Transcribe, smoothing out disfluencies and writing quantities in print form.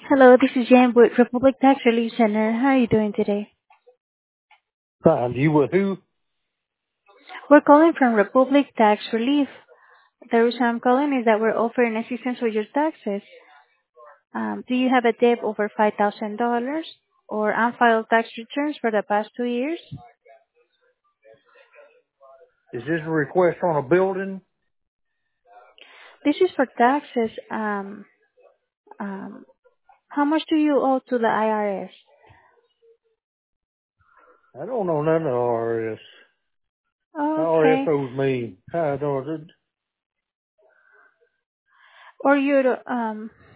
Hello, this is Jan with Republic Tax Relief Center. How are you doing today? Fine. You with who? We're calling from Republic Tax Relief. The reason I'm calling is that we're offering assistance with your taxes. Do you have a debt over $5,000 or unfiled tax returns for the past 2 years? Is this a request on a building? This is for taxes. Um, how much do you owe to the IRS? I don't know none of the RS. Oh, RS okay. owes me. I don't. Or you,